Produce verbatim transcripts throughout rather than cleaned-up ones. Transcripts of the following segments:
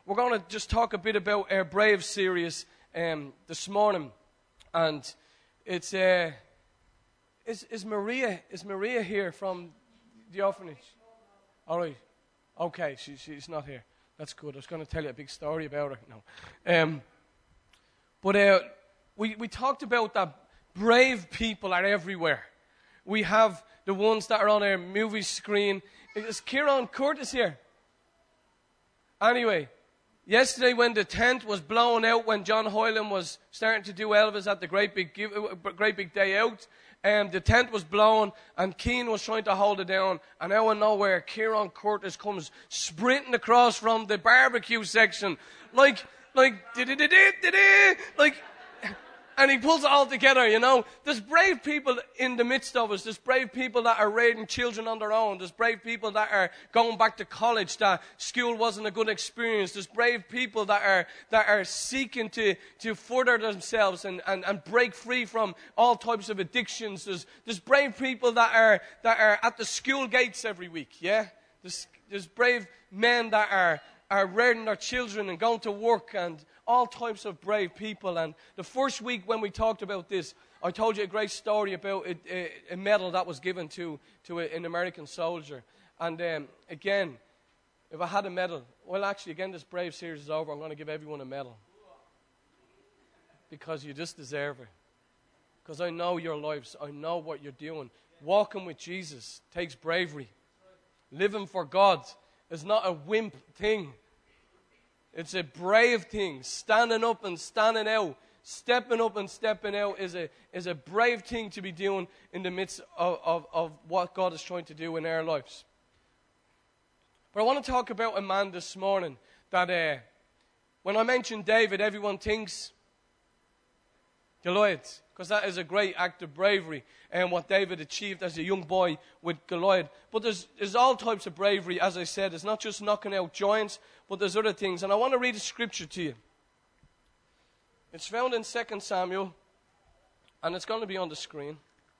we're going to just talk a bit about our Brave series um, this morning. And it's, uh, is, is Maria, is Maria here from the orphanage? All right. Okay, she, she's not here. That's good. I was going to tell you a big story about her. No. Um, but uh, we, we talked about that brave people are everywhere. We have the ones that are on our movie screen. Is Kieran Curtis here? Anyway, yesterday when the tent was blown out, when John Hoyland was starting to do Elvis at the Great Big, give, great big Day Out, um, the tent was blown and Keane was trying to hold it down. And out of nowhere, Kieran Curtis comes sprinting across from the barbecue section, like, like, di-di-di-di-di-di, like, and he pulls it all together, you know. There's brave people in the midst of us. There's brave people that are raising children on their own. There's brave people that are going back to college, that school wasn't a good experience. There's brave people that are that are seeking to, to further themselves and, and, and break free from all types of addictions. There's there's brave people that are that are at the school gates every week, yeah? There's, there's brave men that are, are rearing their children and going to work, and all types of brave people. And the first week when we talked about this, I told you a great story about a, a, a medal that was given to, to a, an American soldier. And um, again, if I had a medal, well actually again this Brave series is over, I'm going to give everyone a medal. Because you just deserve it. Because I know your lives, I know what you're doing. Walking with Jesus takes bravery. Living for God is not a wimp thing. It's a brave thing. Standing up and standing out, stepping up and stepping out is a is a brave thing to be doing in the midst of, of, of what God is trying to do in our lives. But I want to talk about a man this morning that uh, when I mention David, everyone thinks Goliath, because that is a great act of bravery and what David achieved as a young boy with Goliath. But there's, there's all types of bravery, as I said. It's not just knocking out giants, but there's other things. And I want to read a scripture to you. It's found in Second Samuel, and it's going to be on the screen.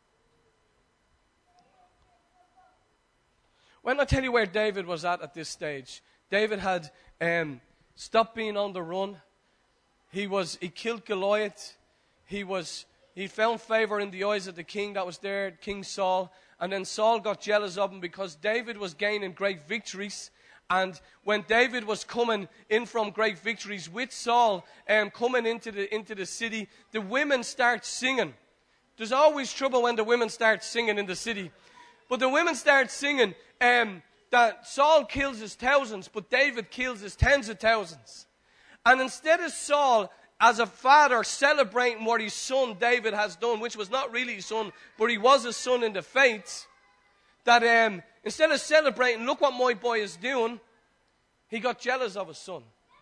When I tell you where David was at at this stage, David had um, stopped being on the run. He was he killed Goliath. He was he found favor in the eyes of the king that was there, King Saul. And then Saul got jealous of him because David was gaining great victories. And when David was coming in from great victories with Saul and um, coming into the into the city, the women start singing. There's always trouble when the women start singing in the city. But the women start singing um, that Saul kills his thousands, but David kills his tens of thousands. And instead of Saul, as a father, celebrating what his son David has done, which was not really his son, but he was his son in the faith, that um, instead of celebrating, look what my boy is doing, he got jealous of his son.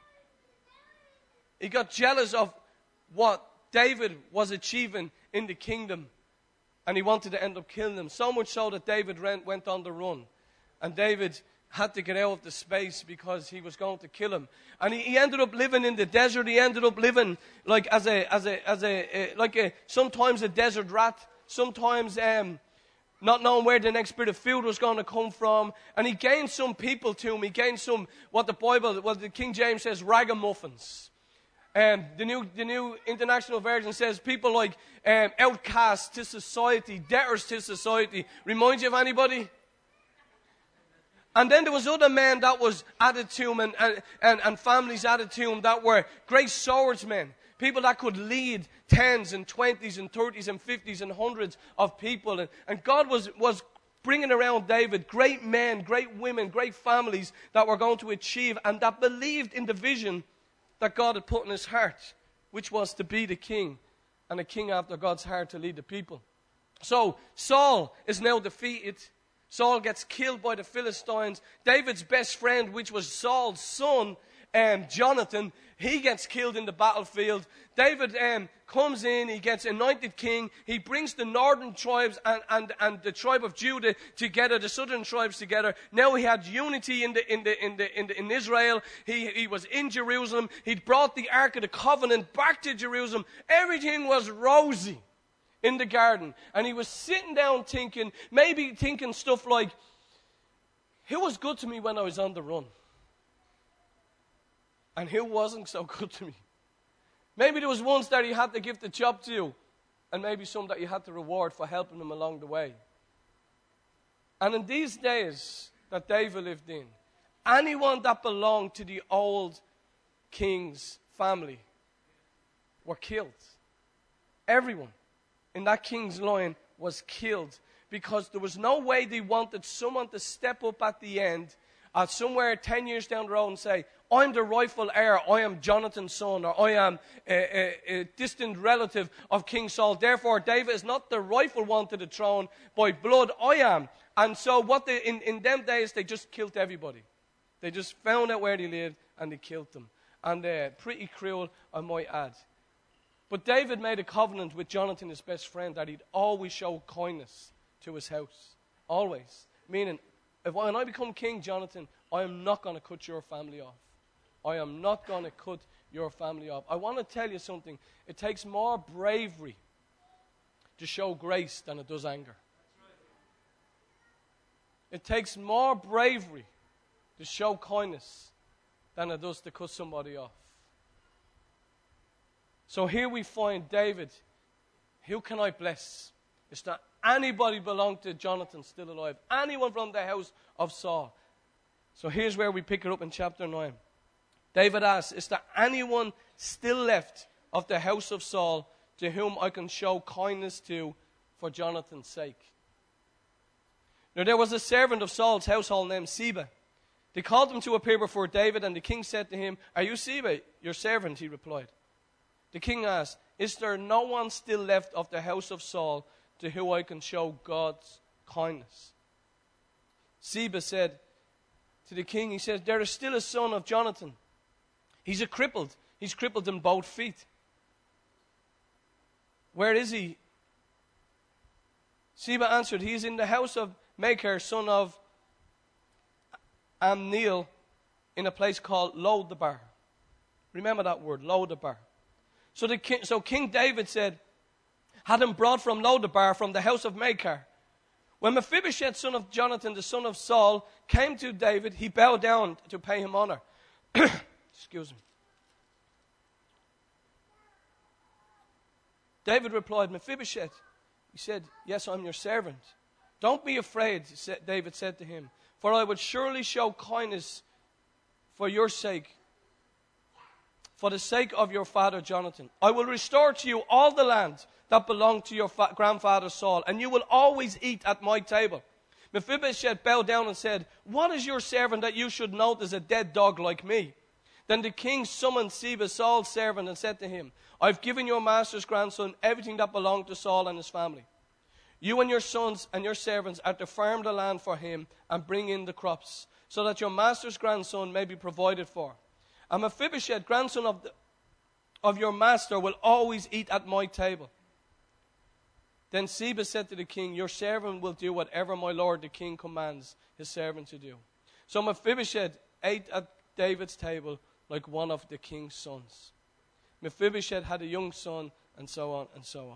He got jealous of what David was achieving in the kingdom, and he wanted to end up killing him. So much so that David went on the run, and David had to get out of the space because he was going to kill him. And he, he ended up living in the desert. He ended up living like as a, as a, as a, a like a, sometimes a desert rat, sometimes um, not knowing where the next bit of food was going to come from. And he gained some people to him. He gained some, what the Bible, what the King James says, ragamuffins. Um, the new, the new International Version says people like um, outcasts to society, debtors to society. Remind you of anybody? And then there was other men that was added to him and, and, and, and families added to him that were great swordsmen. People that could lead tens and twenties and thirties and fifties and hundreds of people. And, and God was, was bringing around David great men, great women, great families that were going to achieve and that believed in the vision that God had put in his heart, which was to be the king and a king after God's heart to lead the people. So Saul is now defeated. Saul gets killed by the Philistines. David's best friend, which was Saul's son, um, Jonathan, he gets killed in the battlefield. David um, comes in, he gets anointed king. He brings the northern tribes and, and, and the tribe of Judah together, the southern tribes together. Now he had unity in the in the in the in, the, in Israel. He he was in Jerusalem. He'd brought the Ark of the Covenant back to Jerusalem. Everything was rosy in the garden. And he was sitting down thinking, maybe thinking stuff like, who was good to me when I was on the run? and who wasn't so good to me. Maybe there was ones that he had to give the job to, and maybe some that you had to reward for helping them along the way. And in these days that David lived in, anyone that belonged to the old king's family were killed. Everyone in that king's line was killed because there was no way they wanted someone to step up at the end, uh, somewhere ten years down the road and say, I'm the rightful heir, I am Jonathan's son, or I am a, a, a distant relative of King Saul. Therefore, David is not the rightful one to the throne. By blood, I am. And so what they, in, in them days, they just killed everybody. They just found out where they lived and they killed them. And uh, pretty cruel, I might add. But David made a covenant with Jonathan, his best friend, that he'd always show kindness to his house. Always. Meaning, if when I become king, Jonathan, I am not going to cut your family off. I am not going to cut your family off. I want to tell you something. It takes more bravery to show grace than it does anger. It takes more bravery to show kindness than it does to cut somebody off. So here we find David. Who can I bless? It's not anybody belong to Jonathan still alive. Anyone from the house of Saul. So here's where we pick it up in chapter nine. David asks, is there anyone still left of the house of Saul to whom I can show kindness to for Jonathan's sake? Now there was a servant of Saul's household named Ziba. They called him to appear before David, and the king said to him, are you Ziba, your servant? He replied. The king asked, is there no one still left of the house of Saul to whom I can show God's kindness? Ziba said to the king, he says, there is still a son of Jonathan. He's a crippled. He's crippled in both feet. Where is he? Ziba answered, he is in the house of Machir, son of Ammiel, in a place called Lodabar. Remember that word, Lodabar. So, the king, so King David said, had him brought from Lodabar, from the house of Machir. When Mephibosheth, son of Jonathan, the son of Saul, came to David, he bowed down to pay him honor. Excuse me. David replied, Mephibosheth. He said, yes, I'm your servant. Don't be afraid, David said to him, for I would surely show kindness for your sake, for the sake of your father Jonathan. I will restore to you all the land that belonged to your fa- grandfather Saul, and you will always eat at my table. Mephibosheth bowed down and said, what is your servant that you should notice a dead dog like me? Then the king summoned Ziba, Saul's servant, and said to him, I've given your master's grandson everything that belonged to Saul and his family. You and your sons and your servants are to farm the land for him and bring in the crops, so that your master's grandson may be provided for. And Mephibosheth, grandson of, the, of your master, will always eat at my table. Then Ziba said to the king, your servant will do whatever my lord the king commands his servant to do. So Mephibosheth ate at David's table like one of the king's sons. Mephibosheth had a young son, and so on and so on.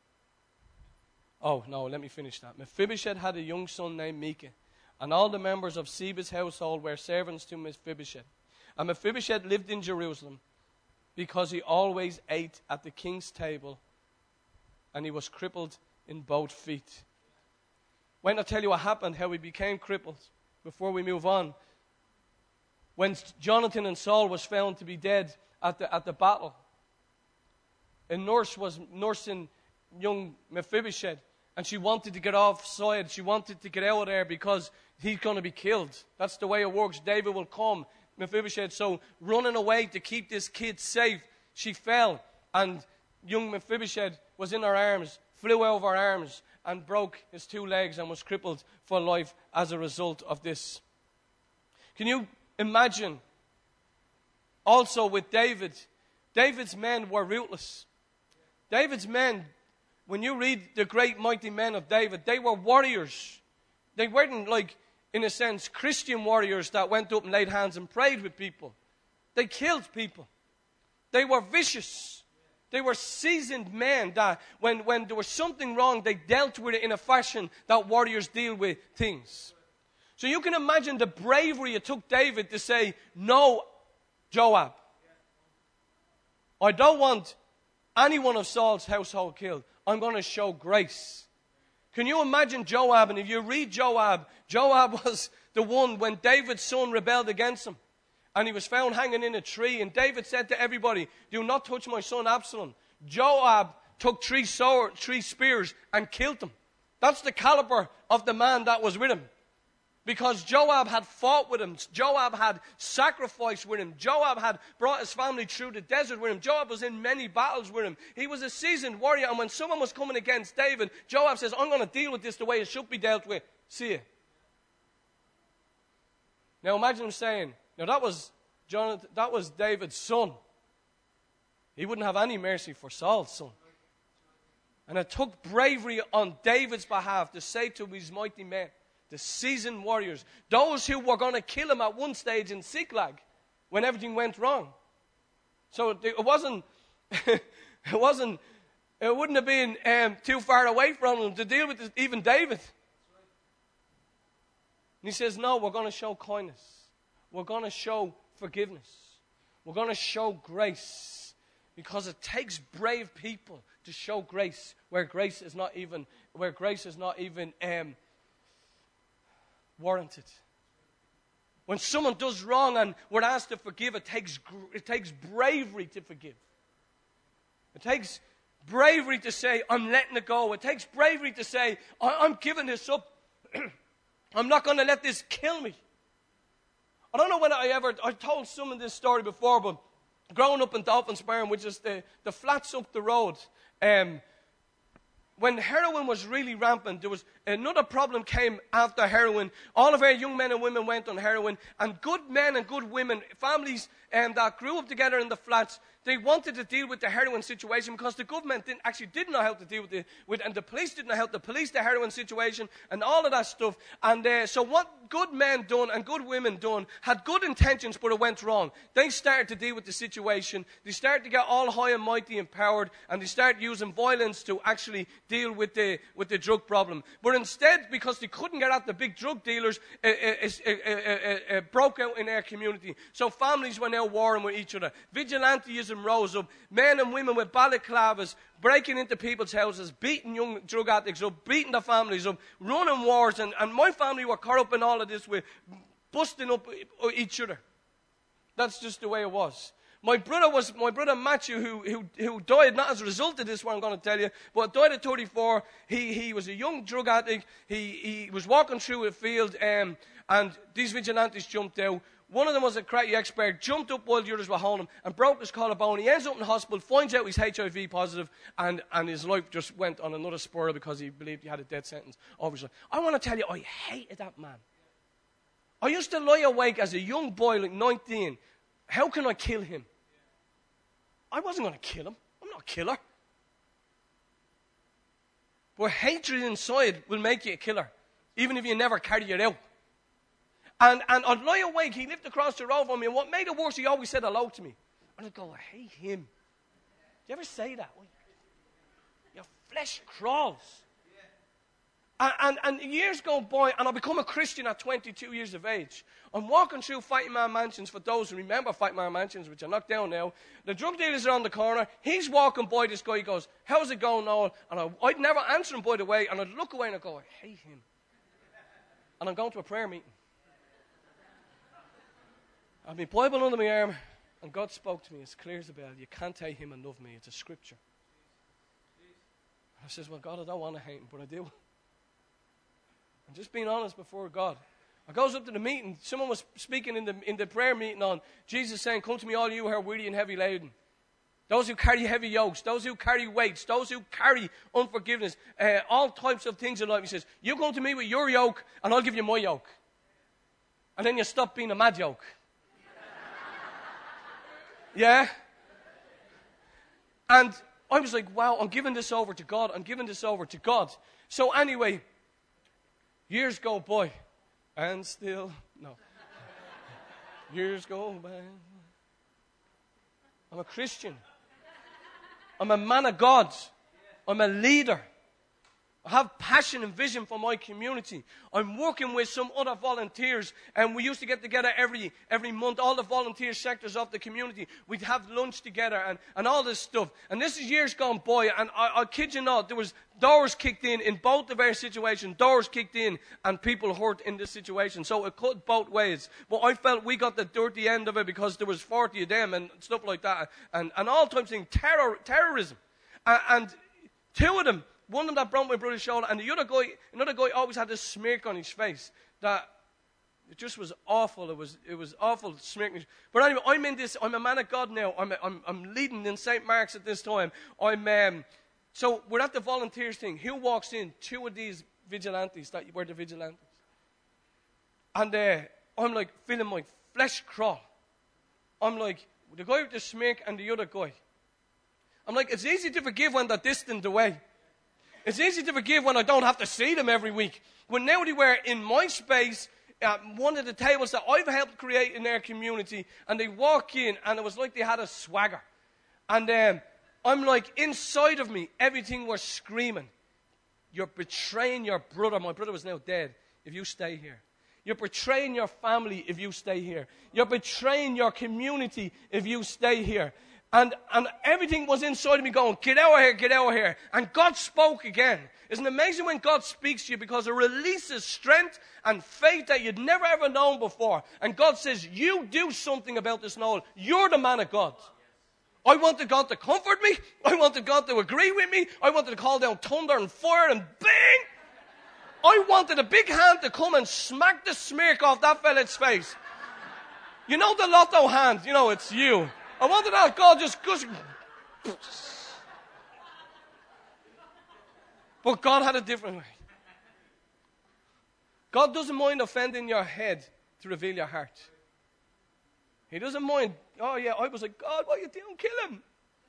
Oh, no, let me finish that. Mephibosheth had a young son named Micah, and all the members of Ziba's household were servants to Mephibosheth. And Mephibosheth lived in Jerusalem because he always ate at the king's table, and he was crippled in both feet. Wait, I'll tell you what happened, how he became crippled before we move on. When Jonathan and Saul was found to be dead at the, at the battle, a nurse was nursing young Mephibosheth, and she wanted to get offside. She wanted to get out of there because he's going to be killed. That's the way it works. David will come, Mephibosheth. So running away to keep this kid safe, she fell, and young Mephibosheth was in her arms, flew out of her arms, and broke his two legs and was crippled for life as a result of this. Can you imagine? Also with David, David's men were ruthless. David's men, when you read the great mighty men of David, they were warriors. They weren't like, in a sense, Christian warriors that went up and laid hands and prayed with people. They killed people. They were vicious. They were seasoned men that when, when there was something wrong, they dealt with it in a fashion that warriors deal with things. So you can imagine the bravery it took David to say, no, Joab, I don't want any one of Saul's household killed. I'm going to show grace. Can you imagine Joab? And if you read Joab, Joab was the one when David's son rebelled against him. And he was found hanging in a tree. And David said to everybody, do not touch my son Absalom. Joab took three, sword, three spears and killed him. That's the caliber of the man that was with him. Because Joab had fought with him. Joab had sacrificed with him. Joab had brought his family through the desert with him. Joab was in many battles with him. He was a seasoned warrior. And when someone was coming against David, Joab says, I'm going to deal with this the way it should be dealt with. See you. Now imagine him saying, now that was Jonathan, that was David's son. He wouldn't have any mercy for Saul's son. And it took bravery on David's behalf to say to his mighty men, the seasoned warriors, those who were going to kill him at one stage in Ziklag when everything went wrong. So it wasn't, it wasn't, it wouldn't have been um, too far away from him to deal with this, even David. And he says, no, we're going to show kindness. We're going to show forgiveness. We're going to show grace. Because it takes brave people to show grace where grace is not even, where grace is not even um, warranted. When someone does wrong and we're asked to forgive, it takes, it takes bravery to forgive. It takes bravery to say, I'm letting it go. It takes bravery to say, I'm giving this up. I'm not going to let this kill me. I don't know when I ever, I told someone this story before, but growing up in Dolphinsburn, which is the, the flats up the road, um, when heroin was really rampant, there was another problem came after heroin. All of our young men and women went on heroin, and good men and good women, families um, that grew up together in the flats, they wanted to deal with the heroin situation because the government didn't, actually didn't know how to deal with it, with, and the police didn't know how to police the heroin situation and all of that stuff. And uh, so what good men done and good women done had good intentions, but it went wrong. They started to deal with the situation. They started to get all high and mighty and powered, and they started using violence to actually deal with the with the drug problem. But instead, because they couldn't get at the big drug dealers, it, it, it, it, it broke out in our community. So families were now warring with each other. Vigilantism rose up. Men and women with balaclavas breaking into people's houses, beating young drug addicts up, beating their families up, running wars. And, and my family were caught up in all of this with busting up each other. That's just the way it was. My brother was my brother Matthew, who who who died not as a result of this, what I'm going to tell you, but died at thirty-four. He he was a young drug addict. He he was walking through a field, um, and these vigilantes jumped out. One of them was a karate expert, jumped up while the others were holding him, and broke his collarbone. He ends up in the hospital, finds out he's H I V positive, and, and his life just went on another spiral because he believed he had a death sentence over his life. I want to tell you, I hated that man. I used to lie awake as a young boy, like nineteen. How can I kill him? I wasn't going to kill him. I'm not a killer. But hatred inside will make you a killer, even if you never carry it out. And, and I'd lie awake. He lived across the road from me. And what made it worse, he always said hello to me. And I'd go, I hate him. Do you ever say that? Your flesh crawls. And, and, and years go by, and I become a Christian at twenty-two years of age. I'm walking through Fighting Man Mansions, for those who remember Fighting Man Mansions, which are knocked down now. The drug dealers are on the corner. He's walking by this guy. He goes, how's it going, Noel? And I, I'd never answer him, by the way. And I'd look away and I'd go, I hate him. And I'm going to a prayer meeting. I have my Bible under my arm, and God spoke to me as clear as a bell. You can't hate him and love me. It's a scripture. I says, well, God, I don't want to hate him, but I do. I'm just being honest before God. I goes up to the meeting. Someone was speaking in the in the prayer meeting on Jesus saying, come to me, all you who are weary and heavy laden. Those who carry heavy yokes, those who carry weights, those who carry unforgiveness, uh, all types of things in life. He says, you come to me with your yoke, and I'll give you my yoke. And then you stop being a mad yoke. Yeah? And I was like, wow, I'm giving this over to God. I'm giving this over to God. So anyway, years go by. And still, no. Years go by. I'm a Christian. I'm a man of God. I'm a leader. I have passion and vision for my community. I'm working with some other volunteers, and we used to get together every every month, all the volunteer sectors of the community. We'd have lunch together and, and all this stuff. And this is years gone by, and I, I kid you not, there was doors kicked in in both of our situations. Doors kicked in, and people hurt in this situation. So it cut both ways. But I felt we got the dirty end of it because there was forty of them and stuff like that, and, and all types of things, terror, terrorism. And, and two of them, one of them that broke my brother's shoulder, and the other guy, another guy always had this smirk on his face that it just was awful. It was it was awful smirking. But anyway, I'm in this. I'm a man of God now. I'm a, I'm, I'm leading in Saint Mark's at this time. I'm um, so we're at the volunteers thing. Who walks in? Two of these vigilantes that were the vigilantes, and uh, I'm like feeling my flesh crawl. I'm like the guy with the smirk and the other guy. I'm like, it's easy to forgive when they're distant away. It's easy to forgive when I don't have to see them every week. When now they were in my space, at one of the tables that I've helped create in their community, and they walk in, and it was like they had a swagger. And um, I'm like, inside of me, everything was screaming, you're betraying your brother. My brother was now dead. If you stay here. You're betraying your family if you stay here. You're betraying your community if you stay here. And, and everything was inside of me going, get out of here, get out of here. And God spoke again. Isn't it amazing when God speaks to you, because it releases strength and faith that you'd never ever known before. And God says, you do something about this, Noel. You're the man of God. I wanted God to comfort me. I wanted God to agree with me. I wanted to call down thunder and fire and bang. I wanted a big hand to come and smack the smirk off that fella's face. You know the lotto hand, you know, it's you. I wanted that God just goes. But God had a different way. God doesn't mind offending your head to reveal your heart. He doesn't mind. Oh yeah, I was like, God, what are you doing? Kill him.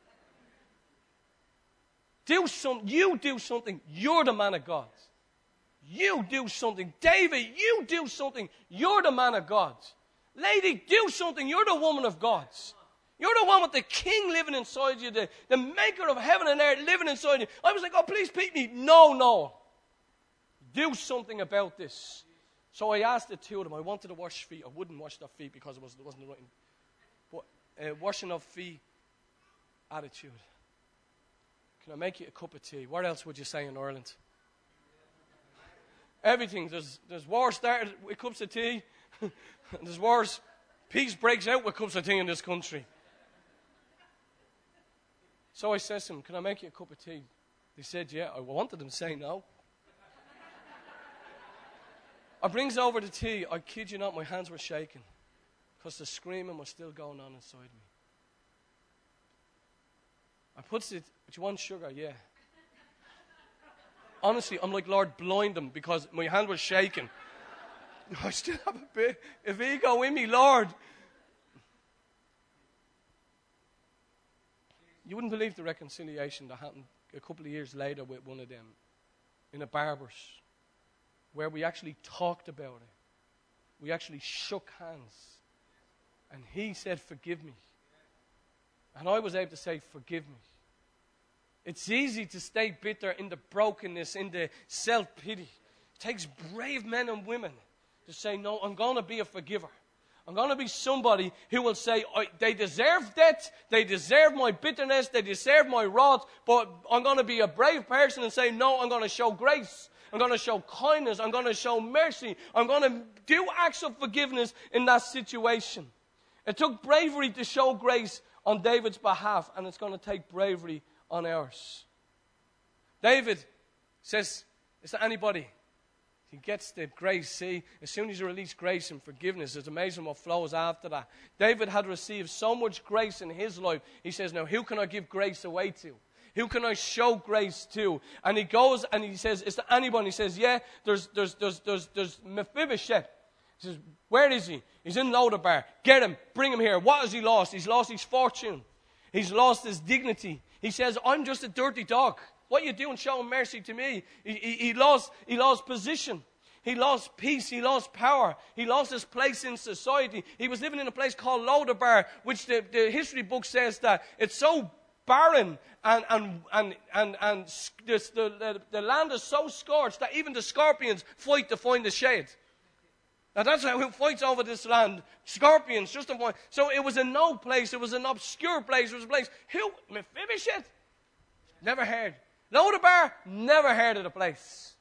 Do something. You do something. You're the man of God. You do something. David, you do something. You're the man of God. Lady, do something. You're the woman of God. You're the one with the king living inside you, the, the maker of heaven and earth living inside you. I was like, oh, please pick me. No, no. Do something about this. So I asked the two of them. I wanted to wash feet. I wouldn't wash their feet because it, was, it wasn't the right. But uh, washing of feet attitude. Can I make you a cup of tea? What else would you say in Ireland? Everything. There's, there's war started with cups of tea. And there's wars. Peace breaks out with cups of tea in this country. So I said to them, can I make you a cup of tea? They said, yeah. I wanted them to say no. I brings over the tea. I kid you not, my hands were shaking because the screaming was still going on inside me. I puts it, do you want sugar? Yeah. Honestly, I'm like, Lord, blind them because my hand was shaking. I still have a bit of ego in me, Lord. You wouldn't believe the reconciliation that happened a couple of years later with one of them in a barber's, where we actually talked about it. We actually shook hands. And he said, forgive me. And I was able to say, forgive me. It's easy to stay bitter in the brokenness, in the self-pity. It takes brave men and women to say, no, I'm going to be a forgiver. I'm going to be somebody who will say, they deserve death, they deserve my bitterness, they deserve my wrath, but I'm going to be a brave person and say, no, I'm going to show grace. I'm going to show kindness. I'm going to show mercy. I'm going to do acts of forgiveness in that situation. It took bravery to show grace on David's behalf, and it's going to take bravery on ours. David says, is there anybody? He gets the grace. See, as soon as you release grace and forgiveness, it's amazing what flows after that. David had received so much grace in his life. He says, now who can I give grace away to? Who can I show grace to? And he goes and he says, is there anybody? He says, yeah, there's, there's, there's, there's, there's Mephibosheth. He says, where is he? He's in Lodabar. Get him. Bring him here. What has he lost? He's lost his fortune. He's lost his dignity. He says, I'm just a dirty dog. What are you doing showing mercy to me? He, he, he, lost, he lost position. He lost peace. He lost power. He lost his place in society. He was living in a place called Lodabar, which the, the history book says that it's so barren, and and and and, and this, the, the, the land is so scorched that even the scorpions fight to find the shade. Now that's who fights over this land. Scorpions, just to find. So it was a no place. It was an obscure place. It was a place. Who? Mephibosheth? Never heard. Lodabar? Never heard of the place.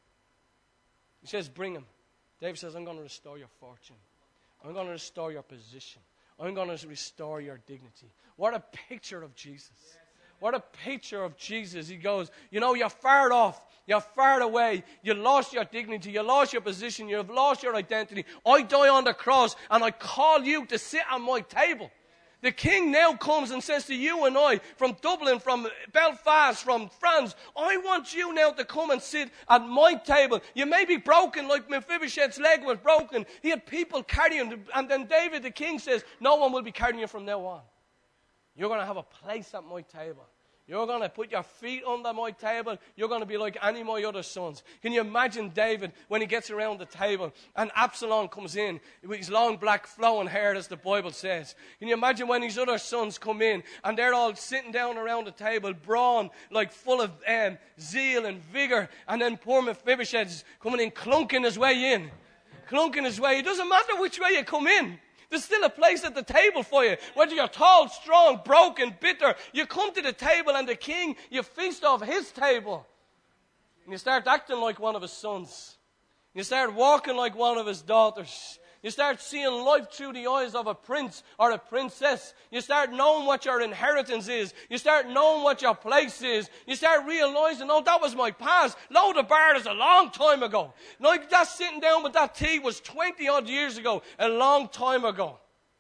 He says, bring him. David says, I'm going to restore your fortune. I'm going to restore your position. I'm going to restore your dignity. What a picture of Jesus. What a picture of Jesus. He goes, you know, you're far off. You're far away. You lost your dignity. You lost your position. You've lost your identity. I die on the cross and I call you to sit on my table. The king now comes and says to you and I, from Dublin, from Belfast, from France, I want you now to come and sit at my table. You may be broken like Mephibosheth's leg was broken. He had people carrying him. And then David the king says, no one will be carrying you from now on. You're going to have a place at my table. You're going to put your feet under my table. You're going to be like any of my other sons. Can you imagine David when he gets around the table and Absalom comes in with his long black flowing hair, as the Bible says? Can you imagine when his other sons come in and they're all sitting down around the table, brawn, like full of um, zeal and vigor, and then poor Mephibosheth's coming in, clunking his way in. Clunking his way. It doesn't matter which way you come in. There's still a place at the table for you. Whether you're tall, strong, broken, bitter, you come to the table and the king, you feast off his table. And you start acting like one of his sons. You start walking like one of his daughters. You start seeing life through the eyes of a prince or a princess. You start knowing what your inheritance is. You start knowing what your place is. You start realizing, oh, that was my past. Lodabar is a long time ago. Like that sitting down with that tea was twenty odd years ago, a long time ago.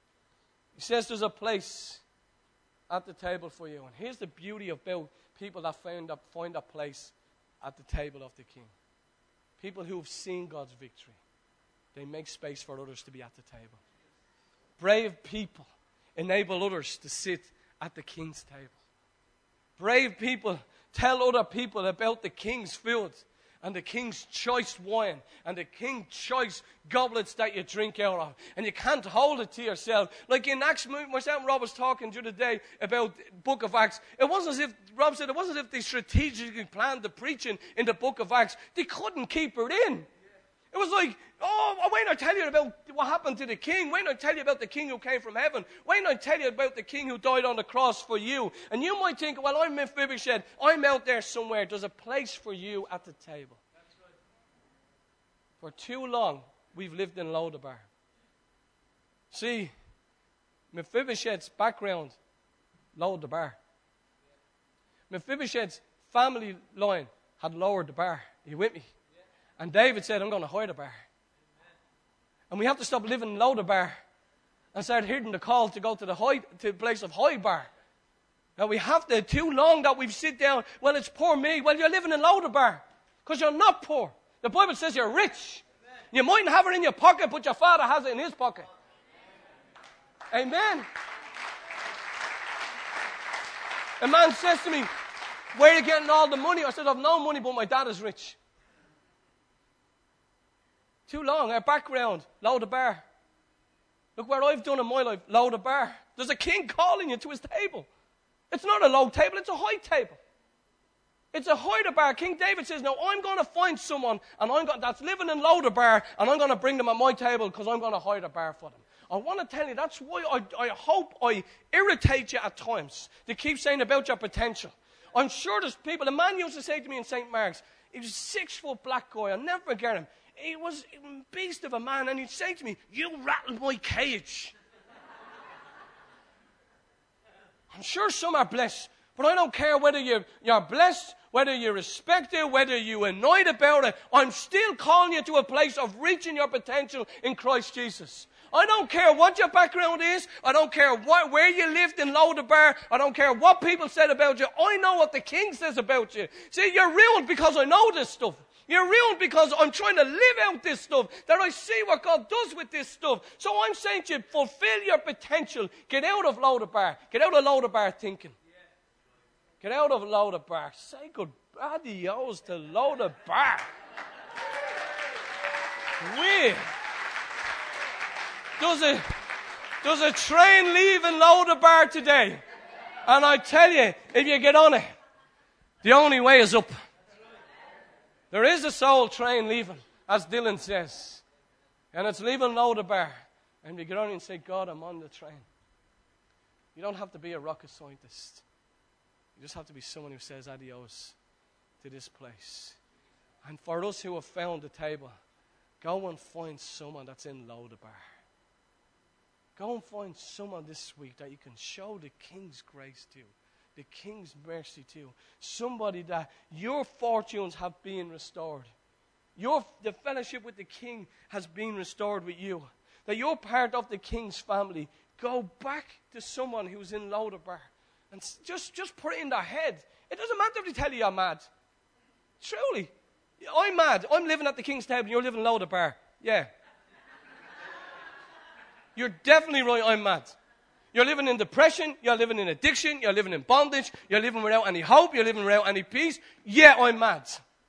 He says there's a place at the table for you. And here's the beauty about people that find a, find a place at the table of the king. People who have seen God's victory. They make space for others to be at the table. Brave people enable others to sit at the king's table. Brave people tell other people about the king's food and the king's choice wine and the king's choice goblets that you drink out of. And you can't hold it to yourself. Like in Acts, myself and Rob was talking the other day about the book of Acts. It wasn't as if, Rob said, it wasn't as if they strategically planned the preaching in the book of Acts. They couldn't keep it in. It was like, oh, wait till I tell you about what happened to the king. Wait till I tell you about the king who came from heaven. Wait till I tell you about the king who died on the cross for you. And you might think, well, I'm Mephibosheth. I'm out there somewhere. There's a place for you at the table. That's right. For too long, we've lived in Lodabar. See, Mephibosheth's background, Lodabar. Mephibosheth's family line had lowered the bar. Are you with me? And David said, I'm going to hide a bar. And we have to stop living in Lodabar and start hearing the call to go to the high, to the place of high bar. Now we have to, too long that we've sit down, well, it's poor me. Well, you're living in Lodabar because you're not poor. The Bible says you're rich. You mightn't have it in your pocket, but your father has it in his pocket. Amen. A man says to me, where are you getting all the money? I said, I've no money, but my dad is rich. Too long. Our background, Lodabar. Look what I've done in my life, Lodabar. There's a king calling you to his table. It's not a low table, it's a high table. It's a high bar. King David says, no, I'm going to find someone and I'm going, that's living in Lodabar and I'm going to bring them at my table because I'm going to hide a bar for them. I want to tell you, that's why I, I hope I irritate you at times to keep saying about your potential. I'm sure there's people, a man used to say to me in Saint Mark's, he was a six-foot black guy, I'll never forget him. He was a beast of a man, and he'd say to me, you rattled my cage. I'm sure some are blessed, but I don't care whether you're, you're blessed, whether you respect it, whether you're annoyed about it. I'm still calling you to a place of reaching your potential in Christ Jesus. I don't care what your background is. I don't care what, where you lived in Lodabar. I don't care what people said about you. I know what the king says about you. See, you're ruined because I know this stuff. You're ruined because I'm trying to live out this stuff, that I see what God does with this stuff. So I'm saying to you, fulfill your potential. Get out of Lodabar. Get out of Lodabar thinking. Get out of Lodabar. Say good adios to Lodabar. Weird. Does a, does a train leave in Lodabar today? And I tell you, if you get on it, the only way is up. There is a soul train leaving, as Dylan says. And it's leaving Lodabar. And you get on it and say, God, I'm on the train. You don't have to be a rocket scientist. You just have to be someone who says adios to this place. And for us who have found the table, go and find someone that's in Lodabar. Go and find someone this week that you can show the King's grace to, the King's mercy to. Somebody that your fortunes have been restored. Your, the fellowship with the King has been restored with you. That you're part of the King's family. Go back to someone who's in Lodabar. And just, just put it in their head. It doesn't matter if they tell you you're mad. Truly. I'm mad. I'm living at the King's table and you're living in Lodabar. Yeah. You're definitely right, I'm mad. You're living in depression, you're living in addiction, you're living in bondage, you're living without any hope, you're living without any peace. Yeah, I'm mad.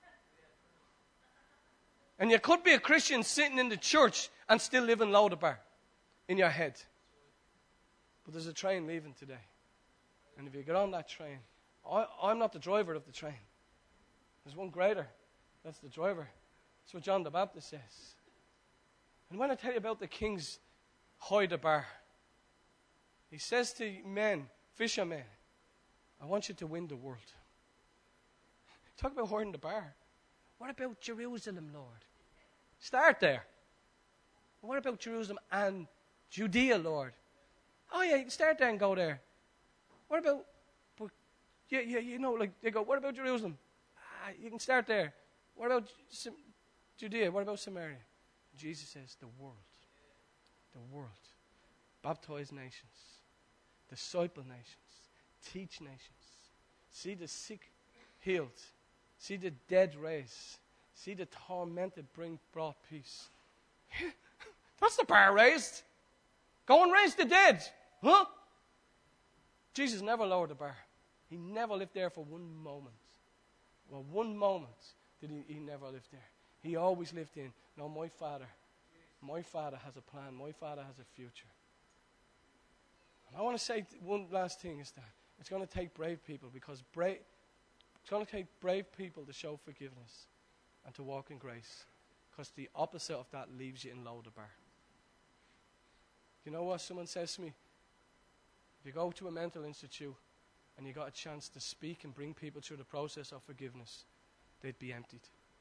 And you could be a Christian sitting in the church and still live in Lodabar in your head. But there's a train leaving today. And if you get on that train, I, I'm not the driver of the train. There's one greater. That's the driver. That's what John the Baptist says. And when I tell you about the King's Lodabar, he says to men, fishermen, I want you to win the world. Talk about hoarding the bar. What about Jerusalem, Lord? Start there. What about Jerusalem and Judea, Lord? Oh yeah, you can start there and go there. What about, but yeah, yeah, you know, like they go, what about Jerusalem? Ah, you can start there. What about Judea? What about Samaria? Jesus says, the world. The world. Baptize nations. Disciple nations. Teach nations. See the sick healed. See the dead raised. See the tormented bring brought peace. That's the bar raised. Go and raise the dead. Huh? Jesus never lowered the bar. He never lived there for one moment. Well, one moment did he, he never live there. He always lived in, no, my Father. My Father has a plan. My Father has a future. And I want to say one last thing is that it's going to take brave people because brave, it's going to take brave people to show forgiveness and to walk in grace. Because the opposite of that leaves you in Lodabar. You know what someone says to me? If you go to a mental institute and you got a chance to speak and bring people through the process of forgiveness, they'd be emptied.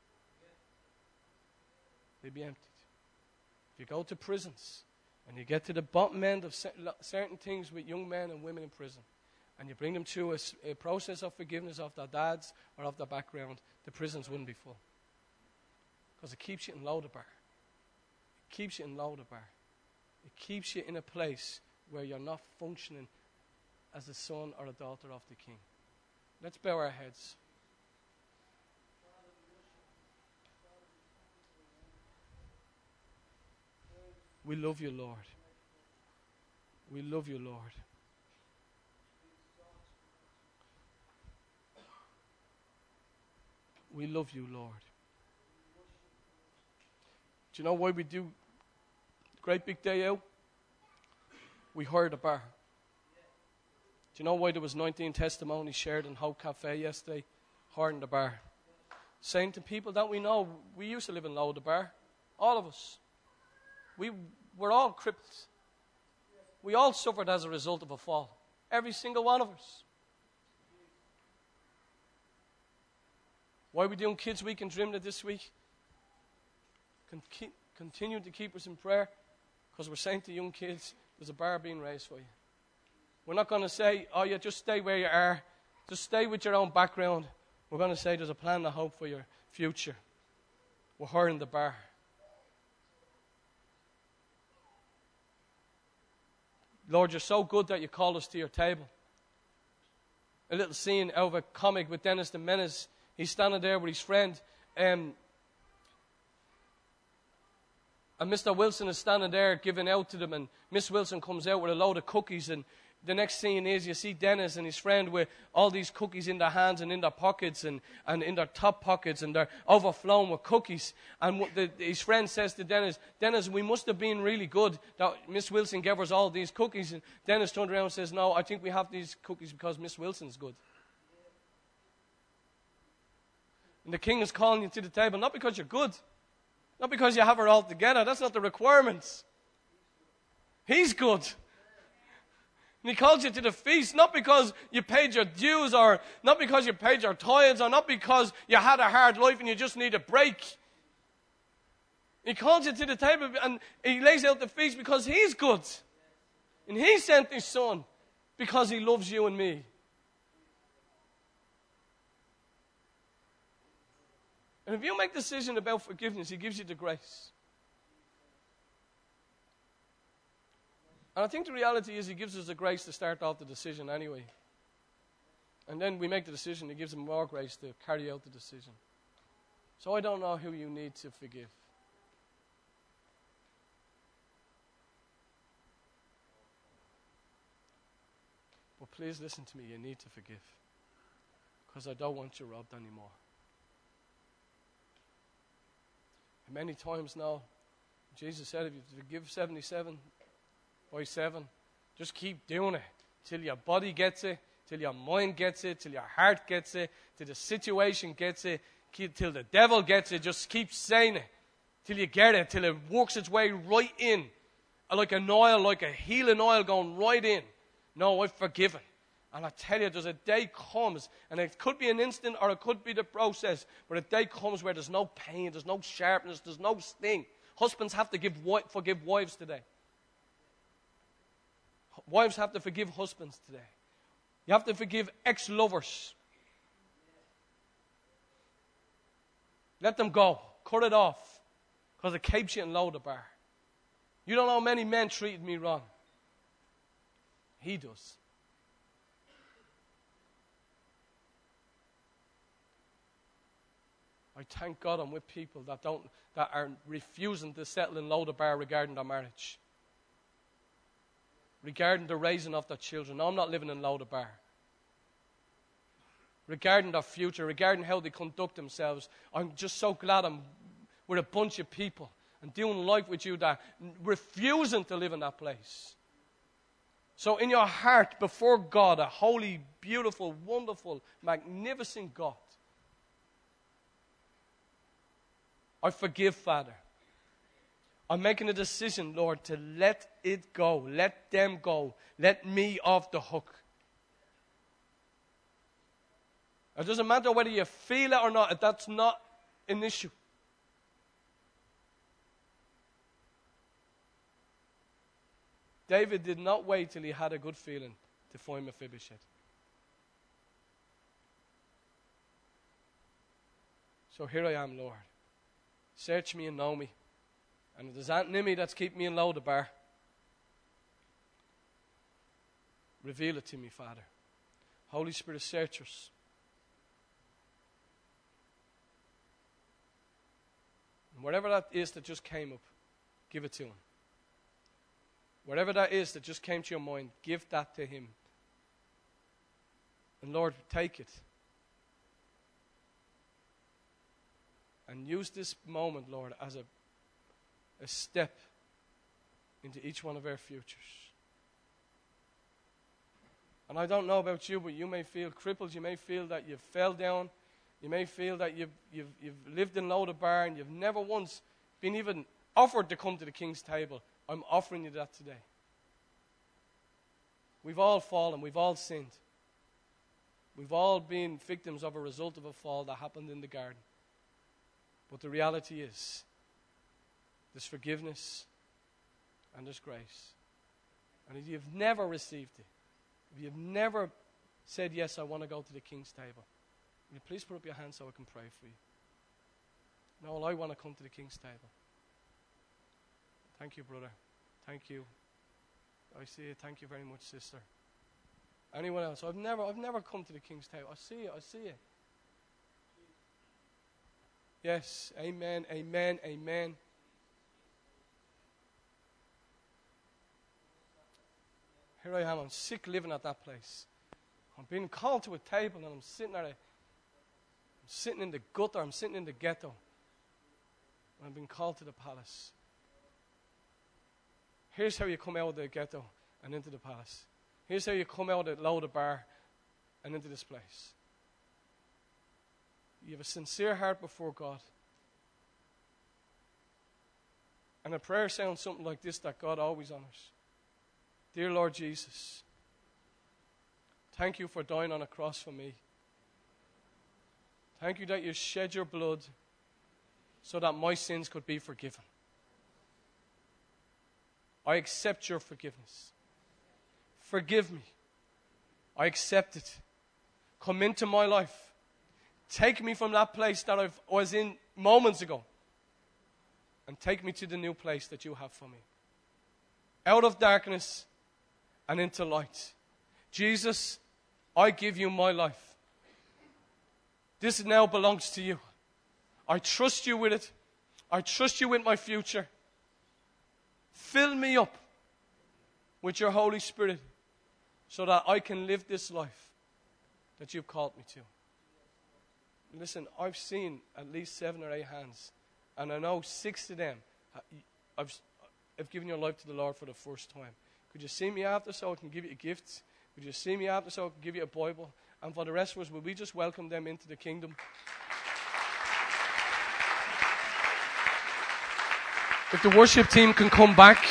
They'd be emptied. If you go to prisons and you get to the bottom end of certain things with young men and women in prison, and you bring them through a, a process of forgiveness of their dads or of their background, the prisons wouldn't be full. Because it keeps you in Lodabar. It keeps you in Lodabar. It keeps you in a place where you're not functioning as a son or a daughter of the King. Let's bow our heads. We love you, Lord. We love you, Lord. We love you, Lord. Do you know why we do Great Big Day Out? We hired a bar. Do you know why there was nineteen testimonies shared in Hope Cafe yesterday? Hiring the bar. Saying to people that we know, we used to live in Lodabar. All of us. We were all cripples. We all suffered as a result of a fall. Every single one of us. Why are we doing Kids Week in Drimna this week? Con- keep, continue to keep us in prayer, because we're saying to young kids, there's a bar being raised for you. We're not going to say, oh yeah, just stay where you are. Just stay with your own background. We're going to say there's a plan of hope for your future. We're hiring the bar. Lord, you're so good that you called us to your table. A little scene out of a comic with Dennis the Menace. He's standing there with his friend. Um, and Mister Wilson is standing there giving out to them. And Miss Wilson comes out with a load of cookies. And the next scene is you see Dennis and his friend with all these cookies in their hands and in their pockets and, and in their top pockets, and they're overflowing with cookies. And what the, his friend says to Dennis, Dennis, we must have been really good that Miss Wilson gave us all these cookies. And Dennis turned around and says, no, I think we have these cookies because Miss Wilson's good. And the king is calling you to the table, not because you're good, not because you have it all together. That's not the requirements. He's good. And he calls you to the feast, not because you paid your dues, or not because you paid your tithes, or not because you had a hard life and you just need a break. He calls you to the table and he lays out the feast because he's good. And he sent his son because he loves you and me. And if you make a decision about forgiveness, he gives you the grace. And I think the reality is he gives us the grace to start off the decision anyway. And then we make the decision, he gives him more grace to carry out the decision. So I don't know who you need to forgive. But please listen to me, you need to forgive. Because I don't want you robbed anymore. And many times now, Jesus said if you forgive seventy-seven by seven, just keep doing it till your body gets it, till your mind gets it, till your heart gets it, till the situation gets it, till the devil gets it. Just keep saying it till you get it, till it works its way right in, like an oil, like a healing oil going right in. No, I've forgiven. And I tell you, there's a day comes, and it could be an instant or it could be the process, but a day comes where there's no pain, there's no sharpness, there's no sting. Husbands have to give forgive wives today. Wives have to forgive husbands today. You have to forgive ex-lovers. Let them go. Cut it off. Because it keeps you in Lodabar. You don't know how many men treated me wrong. He does. I thank God I'm with people that don't that are refusing to settle in Lodabar regarding their marriage. Regarding the raising of their children. No, I'm not living in Lodabar. Regarding their future, regarding how they conduct themselves. I'm just so glad I'm with a bunch of people and doing life with you that refusing to live in that place. So in your heart before God, a holy, beautiful, wonderful, magnificent God, I forgive, Father. I'm making a decision, Lord, to let it go. Let them go. Let me off the hook. It doesn't matter whether you feel it or not. That's not an issue. David did not wait till he had a good feeling to find Mephibosheth. So here I am, Lord. Search me and know me. And if there's anything in me that's keeping me in Lodabar, reveal it to me, Father. Holy Spirit, search us. And whatever that is that just came up, give it to him. Whatever that is that just came to your mind, give that to him. And Lord, take it. And use this moment, Lord, as a, a step into each one of our futures. And I don't know about you, but you may feel crippled. You may feel that you fell down. You may feel that you've, you've, you've lived in Lodabar and you've never once been even offered to come to the King's table. I'm offering you that today. We've all fallen. We've all sinned. We've all been victims of a result of a fall that happened in the garden. But the reality is, there's forgiveness and there's grace. And if you've never received it, if you've never said, yes, I want to go to the King's table, will you please put up your hand so I can pray for you? No, I want to come to the King's table. Thank you, brother. Thank you. I see it. Thank you very much, sister. Anyone else? I've never, I've never come to the King's table. I see it. I see it. Yes. Amen. Amen. Amen. Here I am, I'm sick living at that place. I'm being called to a table and I'm sitting at a, I'm sitting in the gutter, I'm sitting in the ghetto. And I'm being called to the palace. Here's how you come out of the ghetto and into the palace. Here's how you come out of Lodabar and into this place. You have a sincere heart before God. And a prayer sounds something like this that God always honors. Dear Lord Jesus, thank you for dying on a cross for me. Thank you that you shed your blood so that my sins could be forgiven. I accept your forgiveness. Forgive me. I accept it. Come into my life. Take me from that place that I was in moments ago and take me to the new place that you have for me. Out of darkness and into light. Jesus, I give you my life. This now belongs to you. I trust you with it. I trust you with my future. Fill me up with your Holy Spirit so that I can live this life that you've called me to. Listen, I've seen at least seven or eight hands, and I know six of them I've, have given your life to the Lord for the first time. Could you see me after so I can give you gifts? Could you see me after so I can give you a Bible? And for the rest of us, will we just welcome them into the kingdom? If the worship team can come back.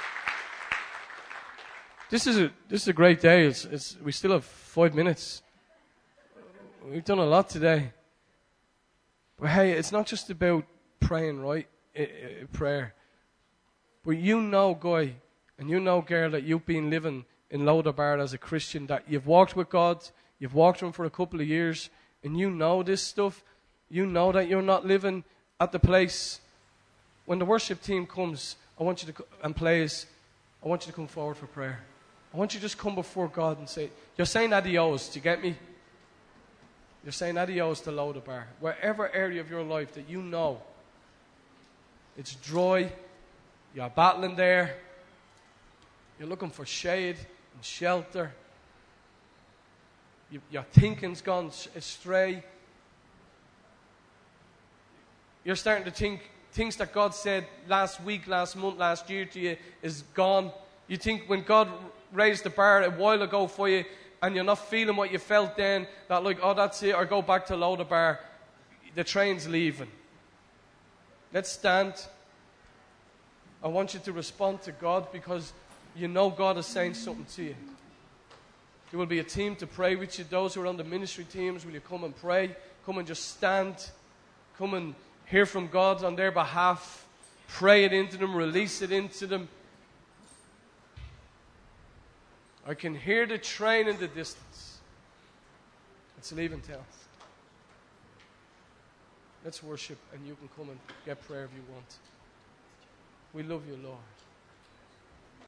This is a this is a great day. It's, it's, we still have five minutes. We've done a lot today. But hey, it's not just about praying, right? I, I, prayer. But you know, guy, and you know, girl, that you've been living in Lodabar as a Christian, that you've walked with God, you've walked with Him for a couple of years, and you know this stuff. You know that you're not living at the place. When the worship team comes, I want you to and plays, I want you to come forward for prayer. I want you to just come before God and say, you're saying adios, do you get me? You're saying adios to Lodabar. Wherever area of your life that you know it's dry, you're battling there, you're looking for shade and shelter, you, your thinking's gone astray, you're starting to think things that God said last week, last month, last year to you is gone. You think when God raised the bar a while ago for you and you're not feeling what you felt then, that like, oh, that's it, or go back to Lodabar, the train's leaving. Let's stand. I want you to respond to God because you know God is saying something to you. There will be a team to pray with you. Those who are on the ministry teams, will you come and pray? Come and just stand. Come and hear from God on their behalf. Pray it into them. Release it into them. I can hear the train in the distance. It's leaving town. Let's worship and you can come and get prayer if you want. We love you, Lord.